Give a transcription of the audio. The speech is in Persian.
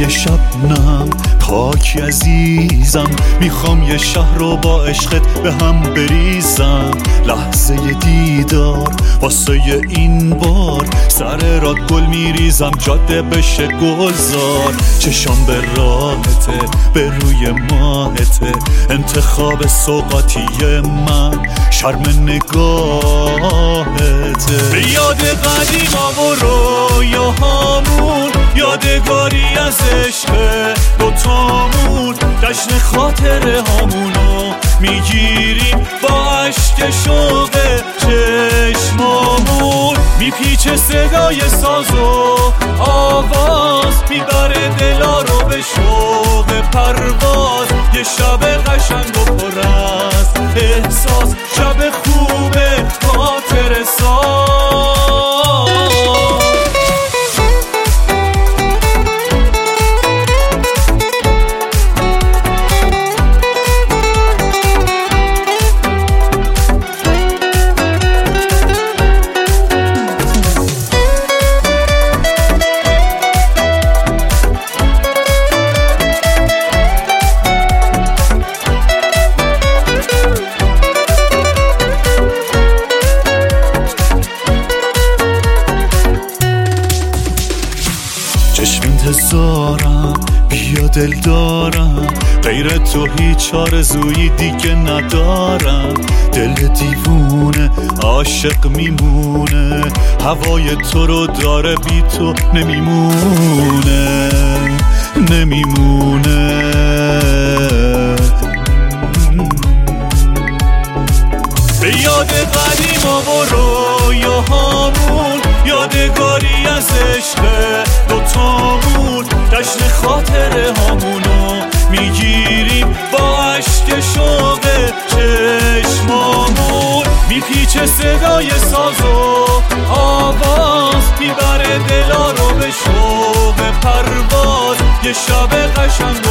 یه شبنم خاکی عزیزم، میخوام یه شهر رو با عشقت به هم بریزم. لحظه دیدار واسه این بار، سر راد گل میریزم جاده بشه گلزار. چشام به راهته به روی ماهته، انتخاب سوقاتی من شرم نگاهته. به یاد قدیما و رویاهامون، یادگاری از عشق دوتامون، جشن خاطره هامونو میگیریم با عشق شوق چشمامون. میپیچه صدای ساز و آواز، میبره دلا رو به شوق پرواز. یه شب قشنگ و پر از احساس، شب خوبه خاطره ساز. چشم انتظارم بیا دل دارم، غیر تو هیچ آرزویی دیگه ندارم. دل دیوونه عاشق میمونه، هوای تو رو داره بی تو نمیمونه نمیمونه. به یاد قدیما و رویاهامون، یادگاری از عشق دوتامون، جشن خاطره هامونو میگیریم با عشق شوق چشمامون. میپیچه صدای ساز و آواز، میبره دلا رو به شوق پرواز. یه شب قشنگ